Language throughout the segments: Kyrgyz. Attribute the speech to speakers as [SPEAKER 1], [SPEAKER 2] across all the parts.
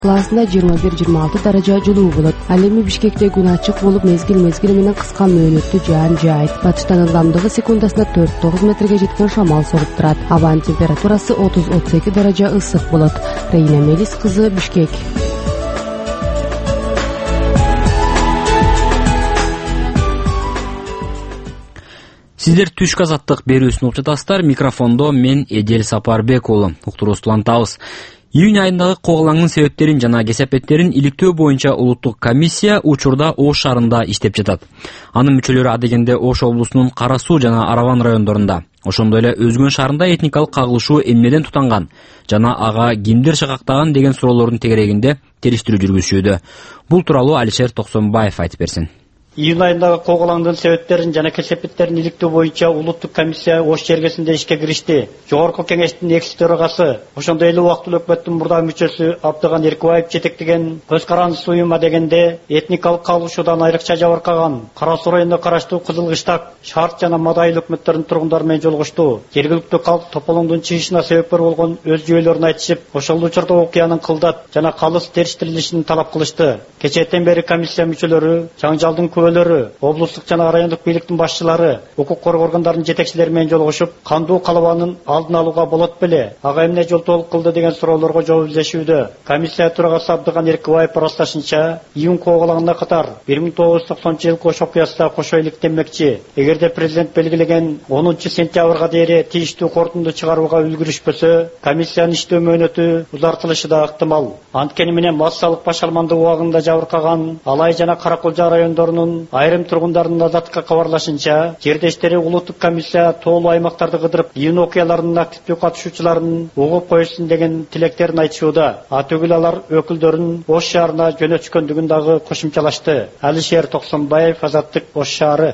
[SPEAKER 1] Классында 21-26 даража жылуу болот. Ал эми Бишкекте күн ачык болуп, мезгил менен кыска мөөнөттүү жаан жаайт. Батыштан ылдамдыгы секундасына 4-9 метрге жеткен шамал соруп турат. Абанын температурасы 30-32 даража ысык болот. Рейна Мелис кызы, Бишкек.
[SPEAKER 2] Сиздер түшкү азаттык берүүсүн угуп жатасыздар. Микрофондо мен Эдел Сапарбек уулу. Уктуруубузду улантабыз. Июнь айындагы коголаңдын себептерин жана кесепеттерин иликтөө боюнча улуттук комиссия учурда Ош шаарында иштеп жатат. Анын мүчөлөрү адегенде Ош облусунун Кара Суу жана Араван райондорунда, ошондой эле Өзгөн шаарында этникалык кагылышуу эмнеден тутанган жана ага кимдер шакактаган деген суроолордун тегерегинде териштирүү жүргүзүшүүдө. Бул тууралуу Алишер Токсонбаев айтып берсин.
[SPEAKER 3] Июнь айындагы коголаңдын себептерин жана кесепеттерин иликтөө боюнча улуттук комиссия Ош жергесинде ишке киришти. Жогорку кеңештин экс төрагасы, ошондой эле убактылуу өкмөттүн мурдагы мүчөсү Абдыган Эркибаев жетектеген көз карандысыз уюм адегенде этникалык кагылышуудан айрыкча жабыркаган Кара Суу районуна караштуу Кызылкыштак, Шарт жана Мадайыл өкмөттөрүнүн тургундары менен жолугушту. Жергиликтүү калк тополоңдун чыгышына себепкер болгон өз жүйөлөрүн айтышып, ошол учурда окуянын кылдат жана калыс териштирилишин талап кылышты. Кечээден бери комиссия мүчөлөрү жаңжалдын облустук жана райондук бийликтин башчылары, укук коргоо органдарынын жетекчилери менен жолугушуп, кандуу калыбанын алдын алууга болот беле, ага эмне жолтоолук кылды деген суроолорго жооп излешүүдө. Комиссия төрагасы Абдыган Эркибаев ырасташынча, июнь коголаңына катар 1990-жылкы Ош окуясына кошо иликтенмекчи. Эгерде президент белгилеген 10-сентябрга дейин тийиштүү корутунду чыгарууга үлгүрүшпөсө, комиссиянын иштөө мөөнөтү узартылышы да ыктымал. Анткени менен массалык башалмандык убагында жабыркаган Алай жана Каракулжа райондорунун айрым тургундарынын азаттыкка кабарлашынча, жердештери улуттук комиссия тоолуу аймактарды кыдырып, июнь окуяларынын активдүү катышуучуларын угуп коюшсун деген тилектерин айтышууда. Атөгүл алар өкүлдөрүн Ош шаарына жөнөтүшкөндүгүн дагы кошумчалашты. Алишер Токсонбаев, Азаттык, Ош шаары.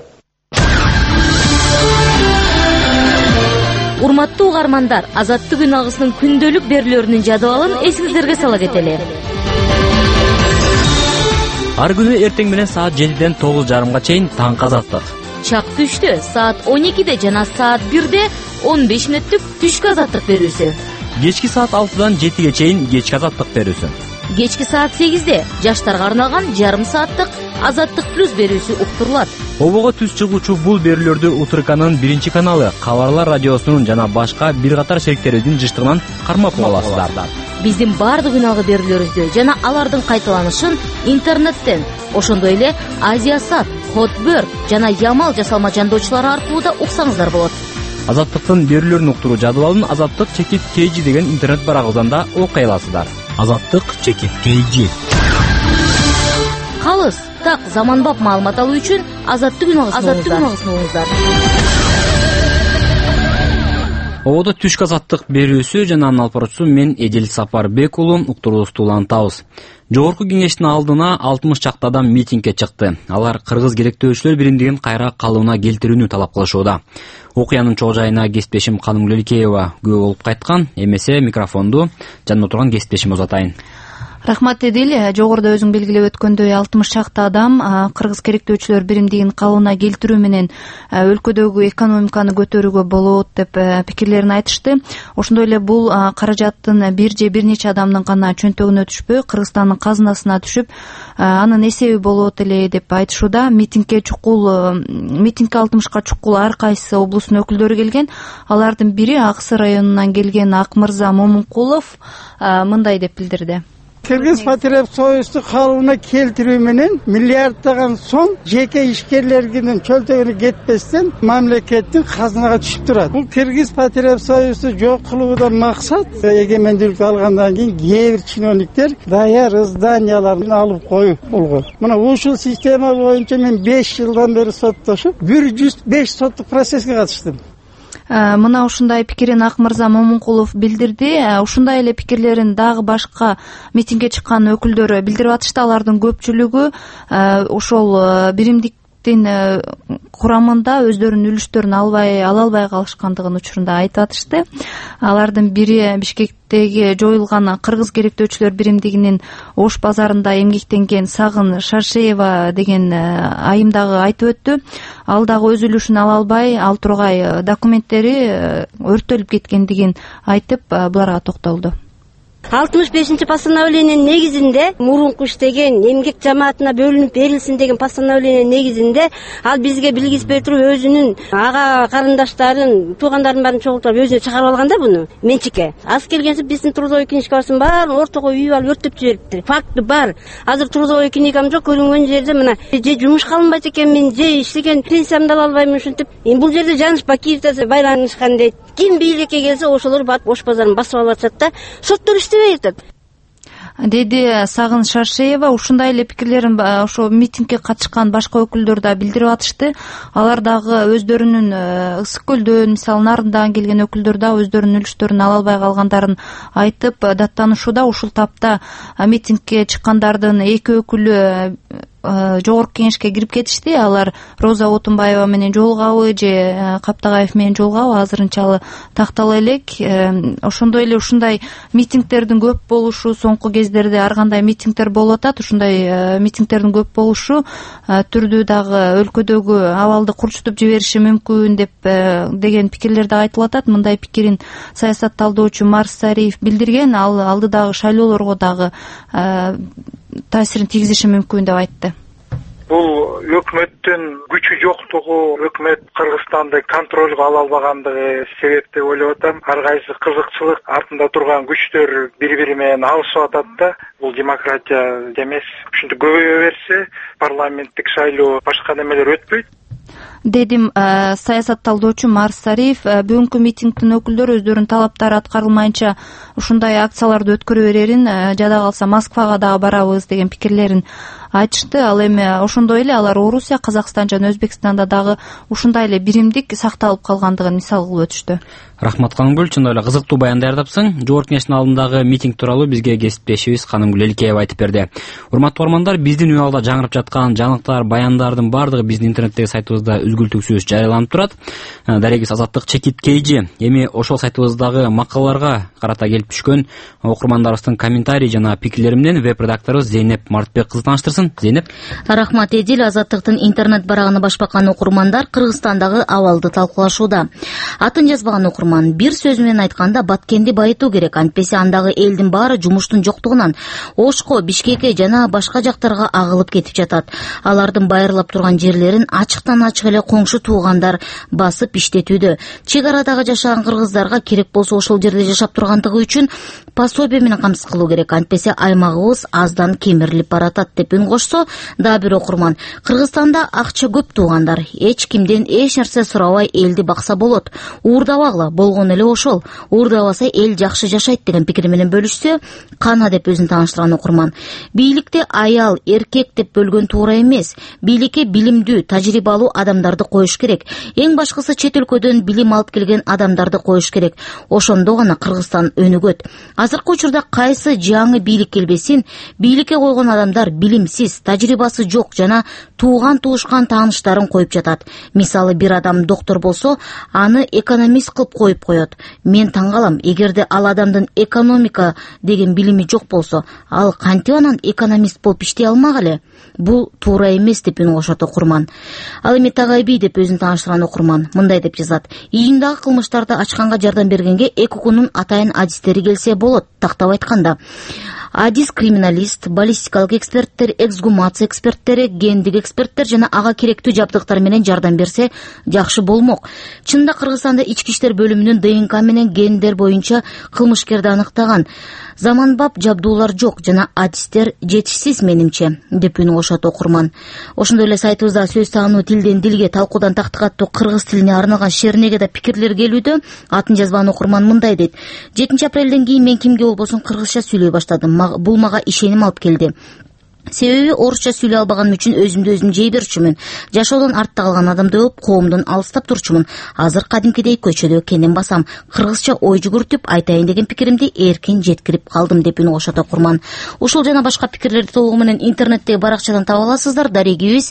[SPEAKER 4] Урматтуу угармандар, Азаттык күн агысынын күндөлүк берүүлөрүнүн жадыбалын эсиңиздерге сала кетели.
[SPEAKER 2] Ар күнү эртең менен саат 7-ден 9:30 чейин таңкы азаттык.
[SPEAKER 4] Чак түштө саат 12-де жана саат 1-де 15 мүнөттүк түшкү азаттык берүүсү.
[SPEAKER 2] Кечки саат 6-дан 7-ге чейин кечки азаттык берүүсү.
[SPEAKER 4] Кечки саат 8-де жаштарга арналган жарым сааттык Азаттык плюс берүүсү уктурулат.
[SPEAKER 2] Обого түз чыгуучу бул берүүлөрдү УТРКнын 1 каналы, Кабарлар радиосунун жана башка бир катар шериктерибиздин жыштыгынан кармап аласыздар.
[SPEAKER 4] Биздин бардык күнагы берүүлөрүбүздү жана алардын кайталанышын интернеттен, ошондой эле Азиясат, Хотберг жана Ямал жасалма жандоочулары аркылуу да уксаңыздар болот.
[SPEAKER 2] Азаттыктын берүүлөрүн уктуруу жадыбалын Азаттык чекит KG деген интернет барагыбыздан да окуй аласыздар. Азаттык чекит KG.
[SPEAKER 4] Калыс, так, заманбап маалымат алуу үчүн Азаттык күн агысын угуңуздар.
[SPEAKER 2] Ободо түшкү азаттык берүүсү жана анын алып баруучусу мен Эдел Сапарбек уулу. Уктуруубузду улантабыз. Жогорку кеңештин алдына 60 чакты адам митингге чыкты. Алар кыргыз керектөөчүлөр биримдигин кайра калыбына келтирүүнү талап кылышууда. Окуянын чоо жайына кесиптешим Канымгүл Эликеева күбө болуп кайткан. Эмесе микрофонду жанында турган кесиптешим узатайын.
[SPEAKER 5] Рахмат Эдил. Жогоруда өзүң белгилеп өткөндөй 60 чакты адам кыргыз керектөөчүлөр биримдигин калыбына келтирүү менен өлкөдөгү экономиканы көтөрүүгө болот деп пикирлерин айтышты. Ошондой эле бул каражаттын бир нече адамдын гана чөнтөгүнө түшпөй, Кыргызстандын казынасына түшүп, анын эсеби болот эле деп айтышууда. Митингге 60-ка чукул ар кайсы облустун өкүлдөрү келген. Алардын бири Аксы районунан келген Акмырза Момункулов мындай деп билдирди.
[SPEAKER 6] Кыргыз Патриот Союзду калыбына келтирүү менен миллиарддаган сом жеке ишкерлердин чөлтөгүнө кетпестен мамлекеттин казынага түшүп турат. Бул Кыргыз Патриот Союзду жок кылуудан максат эгемендүүлүк алгандан кийин кээ бир чиновниктер даяр зданияларын алып коюп болгон. Мына ушул система боюнча мен 5 жылдан бери соттошуп 105 соттук процесске катыштым.
[SPEAKER 5] Мына ушундай пикирин Акмырза Момункулов билдирди. Ушундай эле пикирлерин дагы башка митингге чыккан өкүлдөр билдирип атышты. Алардын көпчүлүгү ошол биримдиктин курамында өздөрүнүн үлүштөрүн ала албай калышкандыгын учурунда айтып атышты. Алардын бири Бишкектеги жоюлган кыргыз керектөөчүлөр биримдигинин Ош базарында эмгектенген Сагын Шаршеева деген айым дагы айтып өттү. Ал дагы өз үлүшүн ала албай, ал тургай документтери өрттөлүп кеткендигин айтып, буларга токтолду.
[SPEAKER 7] 65 постановлениенин негизинде мурунку иштеген эмгек жамаатына бөлүнүп берилсин деген постановлениенин негизинде ал бизге билгизбей туруп өзүнүн ага карындаштарын, туугандарын баарын чогултуп өзүнө чыгарып алган да буну менчикке. Аз келгенсе биздин трудовой книжкабыздын баарын ортого үйүп алып өрттөп жибериптир. Факты бар. Азыр трудовой книгам жок, көрүнгөн жерде мына же жумушка алынбайт экенмин, же иштеген пенсиямды ала албаймын ушинтип. Бул жерде жанышпа Киевде байланышкан дейт. Ким бийликке келсе ошолор барып Ош базарын басып алып атышат да, соттор иштебей атат,
[SPEAKER 5] деди Сагыныч Шаршеева. Ушундай эле пикирлерин ошо митингге катышкан башка өкүлдөр да билдирип атышты. Алар дагы өздөрүнүн Ысык көлдөн, мисалы Нарындан келген өкүлдөр да өздөрүнүн үлүштөрүн ала албай калгандарын айтып даттанышууда. Ушул тапта митингге чыккандардын эки өкүлү жогорку кеңешке кирип кетишти. Алар Роза Отунбаева менен жолугабы же Каптагаев менен жолугабы азырынча тактала элек. Ошондой эле ушундай митингдердин көп болушу, соңку кездерде ар кандай митингдер болуп атат. Ушундай митингдердин көп болушу түрдүү дагы өлкөдөгү абалды курчутуп жибериши мүмкүн деген пикирлер да айтылып атат. Мындай пикирин саясат талдоочу Марс Сариев билдирген. Ал алдыдагы шайлоолорго дагы таасирин тийгизиши мүмкүн деп айтты.
[SPEAKER 8] Бул өкмөттүн күчү жоктугу, өкмөт Кыргызстанды контролго ала албагандыгы себеп деп ойлоп атам. Ар кайсы кызыкчылык артында турган күчтөр бири-бири менен алышып атат да. Бул демократия эмес. Ушинтип көбөйө берсе, парламенттик шайлоо башка немелер өтпөйт.
[SPEAKER 5] Дедим саясат талдоочу Марс Сариев. Бүгүнкү митингдин өкүлдөрү өздөрүнүн талаптары аткарылмайынча ушундай акцияларды өткөрө берерин, жада калса Москвага дагы барабыз деген пикирлерин айтышты. Ал эми ошондой эле алар Орусия, Казакстан жана Өзбекстанда дагы ушундай эле биримдик сакталып калгандыгын мисал кылып өтүштү.
[SPEAKER 2] Рахмат Канымгүл, чындап эле кызыктуу баян даярдапсың. Жогорку кеңештин алдындагы митинг тууралуу бизге кесиптешибиз Канымгүл Эликеева айтып берди. Урматтуу угармандар, биздин үй алда жаңырып жаткан жаңылыктар, баяндардын баардыгы биздин интернеттеги сайтыбызда үзгүлтүксүз жарыяланып турат. Дарегиз Азаттык Чекит KG. Эми ошол сайтыбыздагы макалаларга карата келип түшкөн окурмандарыбыздын комментарий жана пикирлери менен веб-редакторубуз Зейнеп Мартбек кызы тааныштырсын. Зейнеп.
[SPEAKER 4] Рахмат Эдил. Азаттыктын интернет барагына башбаккан окурмандар Кыргызстандагы абалды талкуулашууда. Атын жазбаган окурман: бир сөз менен айтканда Баткенди байытуу керек, антпесе андагы элдин баары жумуштун жоктугунан Ошко, Бишкекке жана башка жактарга агылып кетип жатат. Алардын байырлап турган жерлерин ачыктан ачык эле коңшу туугандар басып иштетүүдө. Чек арадагы жашаган кыргыздарга керек болсо ошол жерде жашап тургандыгы үчүн пособие менен камсыз кылуу керек, антпесе аймагыбыз аздан кемирилип баратат деп үн кошсо, дагы бир окурман: Кыргызстанда акча көп туугандар, эч кимден эч нерсе сурабай элди бакса болот. Уурдабагыла, болгон эле ошол. Уурдабаса эл жакшы жашайт деген пикир менен бөлүшсө, кана деп өзүн тааныштырган окурман. Бийликте аял, эркек деп бөлгөн туура эмес. Бийликке билимдүү, тажрыйбалуу адамдарды коюш керек. Эң башкысы чет өлкөдөн билим алып келген адамдарды коюш керек. Ошондо гана Кыргызстан өнүгөт. Азыркы учурда кайсы жаңы бийлик келбесин, бийликке койгон адамдар билимсиз, тажрыйбасы жок жана тууган туушкан тааныштарын коюп жатат. Мисалы, бир адам доктор болсо, аны экономист кылып коюп коет. Мен таң калам, эгерде ал адамдын экономика деген билими жок болсо, ал кантип анан экономист болуп иштей алмак эле? Бул туура эмес деп үн кошот окурман. Ал эми Тагайби деп өзүн тааныштырган окурман мындай деп жазат: июндагы кылмыштарды ачканга жардам бергенге ЭКУКунун атайын адистери келсе болот. Тактап айтканда, адис криминалист, баллистикалык эксперттер, эксгумация эксперттери, гендик эксперттер жана ага керектүү жабдыктар менен жардам берсе жакшы болмок. Чында Кыргызстанда ички иштер бөлүмүнүн ДНК менен гендер боюнча кылмышкерди аныктаган. Заманбап жабдуулар жок жана адистер жетишсиз менимче деп үн кошот окурман. Ошондой эле сайтыбызда сөз таануу тилден дилге, талкуудан тактыкка аттуу кыргыз тилине арналган шернеге да пикирлер келүүдө. Атын жазбаган окурман мындай дейт: 7-апрелден кийин мен кимге болбосун кыргызча сүйлөй баштадым. Бул мага ишеним алып келди. Себеби орусча сүйлөй албаганым үчүн өзүмдү өзүм жей берчүмүн. Жашоодон артта калган адамды болуп, коомдон алыстап турчумун. Азыр кадимкидей көчөдө кенен басам, кыргызча ой жүгүртүп айтайын деген пикиримди эркин жеткирип калдым деп үн кошот окурман. Ушул жана башка пикирлерди толугу менен интернеттеги баракчадан таба аласыздар. Дарегибиз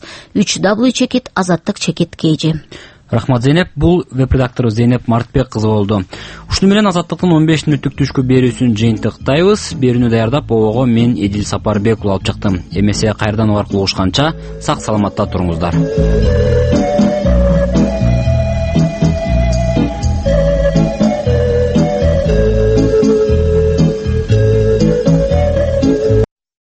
[SPEAKER 4] www.azattik.kg.
[SPEAKER 2] Рахмат Зейнеп. Бул веб-редактору Зейнеп Мартбек кызы болду. Ушуну менен Азаттыктын 15 мүнөттүк түшкү берүүсүн жыйынтыктайбыз. Берүүнү даярдап, обого мен Эдил Сапарбек ulu алып чыктым. Эмесе кайрадан угар кулушканча сак саламатта туруңуздар.